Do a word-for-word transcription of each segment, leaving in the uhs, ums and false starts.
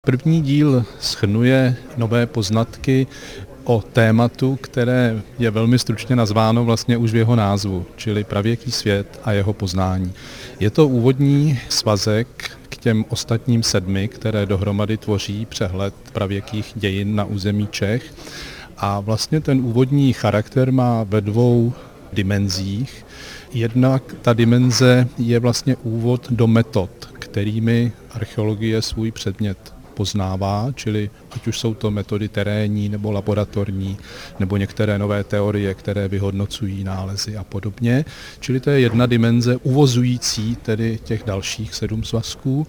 První díl shrnuje nové poznatky o tématu, které je velmi stručně nazváno vlastně už v jeho názvu, čili pravěký svět a jeho poznání. Je to úvodní svazek k těm ostatním sedmi, které dohromady tvoří přehled pravěkých dějin na území Čech. A vlastně ten úvodní charakter má ve dvou dimenzích. Jednak ta dimenze je vlastně úvod do metod, kterými archeologie svůj předmět poznává, čili ať už jsou to metody terénní nebo laboratorní, nebo některé nové teorie, které vyhodnocují nálezy a podobně. Čili to je jedna dimenze uvozující tedy těch dalších sedm svazků.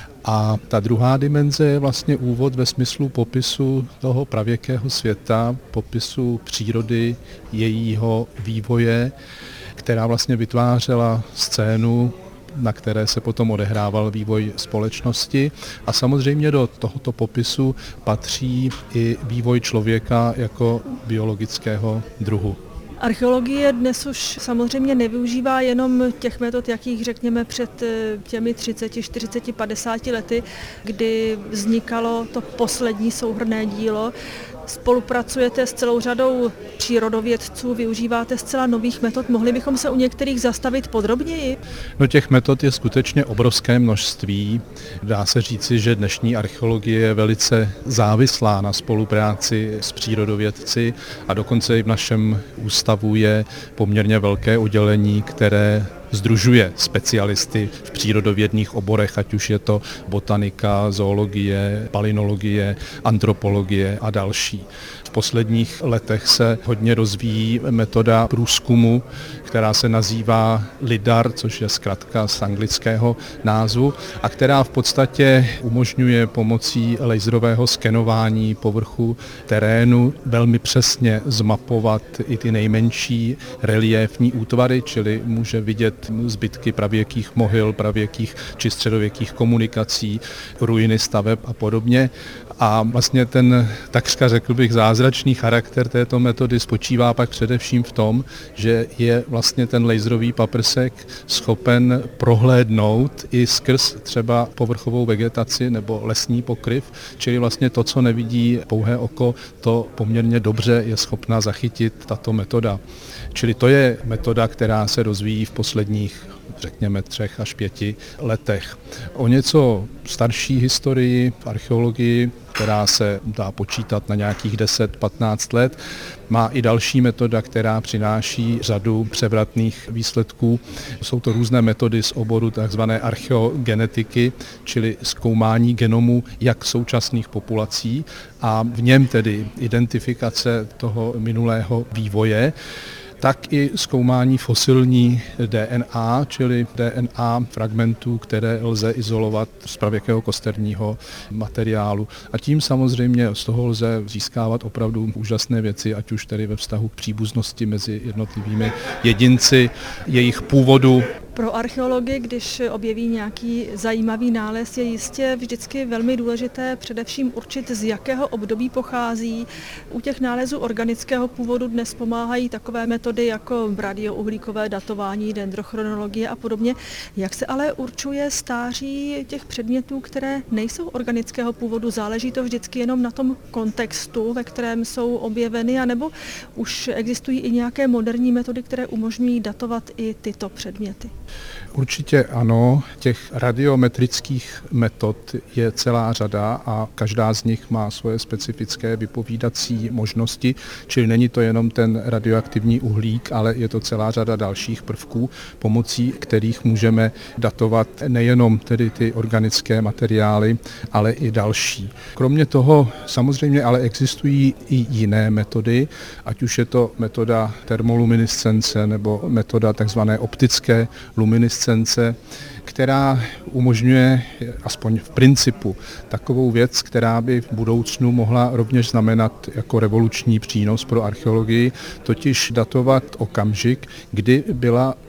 A ta druhá dimenze je vlastně úvod ve smyslu popisu toho pravěkého světa, popisu přírody, jejího vývoje, která vlastně vytvářela scénu, na které se potom odehrával vývoj společnosti. A samozřejmě do tohoto popisu patří i vývoj člověka jako biologického druhu. Archeologie dnes už samozřejmě nevyužívá jenom těch metod, jakých řekněme před těmi třiceti, čtyřiceti, padesáti lety, kdy vznikalo to poslední souhrnné dílo. Spolupracujete s celou řadou přírodovědců, využíváte zcela nových metod. Mohli bychom se u některých zastavit podrobněji? No těch metod je skutečně obrovské množství. Dá se říci, že dnešní archeologie je velice závislá na spolupráci s přírodovědci a dokonce i v našem ústavu je poměrně velké oddělení, které sdružuje specialisty v přírodovědných oborech, ať už je to botanika, zoologie, palynologie, antropologie a další. V posledních letech se hodně rozvíjí metoda průzkumu, která se nazývá lidar, což je zkratka z anglického názvu, a která v podstatě umožňuje pomocí laserového skenování povrchu terénu velmi přesně zmapovat i ty nejmenší reliéfní útvary, čili může vidět zbytky pravěkých mohyl, pravěkých či středověkých komunikací, ruiny staveb a podobně. A vlastně ten, takřka řekl bych, zázračný charakter této metody spočívá pak především v tom, že je vlastně ten laserový paprsek schopen prohlédnout i skrz třeba povrchovou vegetaci nebo lesní pokryv, čili vlastně to, co nevidí pouhé oko, to poměrně dobře je schopna zachytit tato metoda. Čili to je metoda, která se rozvíjí v posledních, řekněme, třech až pěti letech. O něco starší historii v archeologii, která se dá počítat na nějakých deset patnáct let, má i další metoda, která přináší řadu převratných výsledků. Jsou to různé metody z oboru tzv. Archeogenetiky, čili zkoumání genomu jak současných populací a v něm tedy identifikace toho minulého vývoje, tak i zkoumání fosilní D N A, čili D N A fragmentů, které lze izolovat z pravěkého kosterního materiálu. A tím samozřejmě z toho lze získávat opravdu úžasné věci, ať už tedy ve vztahu k příbuznosti mezi jednotlivými jedinci, jejich původu. Pro archeology, když objeví nějaký zajímavý nález, je jistě vždycky velmi důležité především určit, z jakého období pochází. U těch nálezů organického původu dnes pomáhají takové metody jako radiouhlíkové datování, dendrochronologie a podobně. Jak se ale určuje stáří těch předmětů, které nejsou organického původu? Záleží to vždycky jenom na tom kontextu, ve kterém jsou objeveny, anebo už existují i nějaké moderní metody, které umožňují datovat i tyto předměty? Určitě ano, těch radiometrických metod je celá řada a každá z nich má svoje specifické vypovídací možnosti, čili není to jenom ten radioaktivní uhlík, ale je to celá řada dalších prvků, pomocí kterých můžeme datovat nejenom tedy ty organické materiály, ale i další. Kromě toho samozřejmě ale existují i jiné metody, ať už je to metoda termoluminescence nebo metoda takzvané optické luminescence, která umožňuje, aspoň v principu, takovou věc, která by v budoucnu mohla rovněž znamenat jako revoluční přínos pro archeologii, totiž datovat okamžik, kdy byla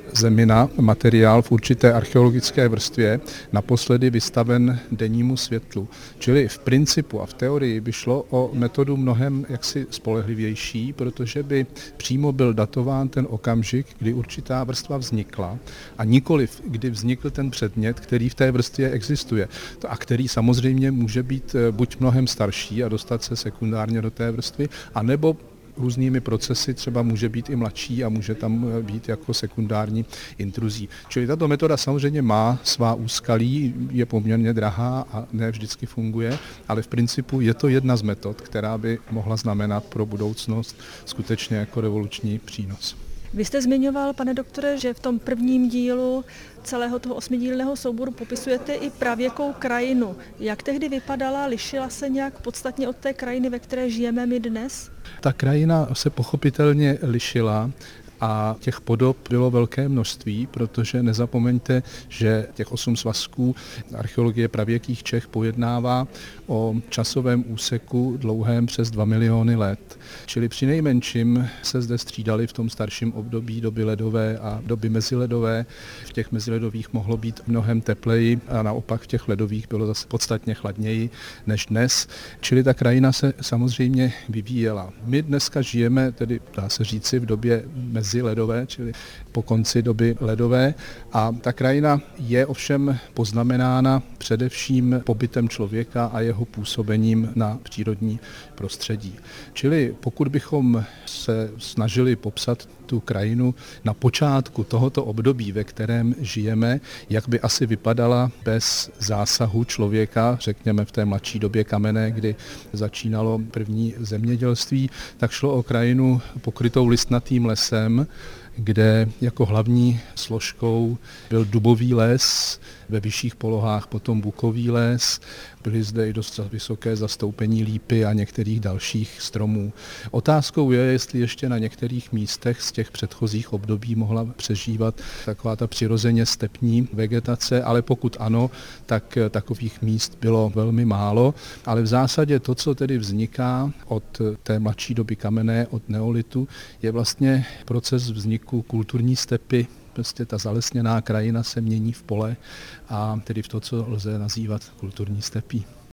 zemina, materiál v určité archeologické vrstvě, naposledy vystaven dennímu světlu. Čili v principu a v teorii by šlo o metodu mnohem jaksi spolehlivější, protože by přímo byl datován ten okamžik, kdy určitá vrstva vznikla a nikoliv, kdy vznikl ten předmět, který v té vrstvě existuje a který samozřejmě může být buď mnohem starší a dostat se sekundárně do té vrstvy, anebo různými procesy třeba může být i mladší a může tam být jako sekundární intruzí. Čili tato metoda samozřejmě má svá úskalí, je poměrně drahá a ne vždycky funguje, ale v principu je to jedna z metod, která by mohla znamenat pro budoucnost skutečně jako revoluční přínos. Vy jste zmiňoval, pane doktore, že v tom prvním dílu celého toho osmidílného souboru popisujete i pravěkou krajinu. Jak tehdy vypadala, lišila se nějak podstatně od té krajiny, ve které žijeme my dnes? Ta krajina se pochopitelně lišila a těch podob bylo velké množství, protože nezapomeňte, že těch osm svazků archeologie pravěkých Čech pojednává o časovém úseku dlouhém přes dva miliony let. Čili přinejmenším se zde střídali v tom starším období doby ledové a doby meziledové. V těch meziledových mohlo být mnohem tepleji a naopak v těch ledových bylo zase podstatně chladněji než dnes. Čili ta krajina se samozřejmě vyvíjela. My dneska žijeme, tedy dá se říci, v době meziledové, čili po konci doby ledové, a ta krajina je ovšem poznamenána především pobytem člověka a jeho působením na přírodní prostředí. Čili pokud bychom se snažili popsat tu krajinu na počátku tohoto období, ve kterém žijeme, jak by asi vypadala bez zásahu člověka, řekněme v té mladší době kamenné, kdy začínalo první zemědělství, tak šlo o krajinu pokrytou listnatým lesem, kde jako hlavní složkou byl dubový les, ve vyšších polohách potom bukový les, byly zde i dost vysoké zastoupení lípy a některých dalších stromů. Otázkou je, jestli ještě na některých místech z těch předchozích období mohla přežívat taková ta přirozeně stepní vegetace, ale pokud ano, tak takových míst bylo velmi málo, ale v zásadě to, co tedy vzniká od té mladší doby kamenné, od neolitu, je vlastně proces vzniku kulturní stepy. Prostě ta zalesněná krajina se mění v pole a tedy v to, co lze nazývat kulturní stepí.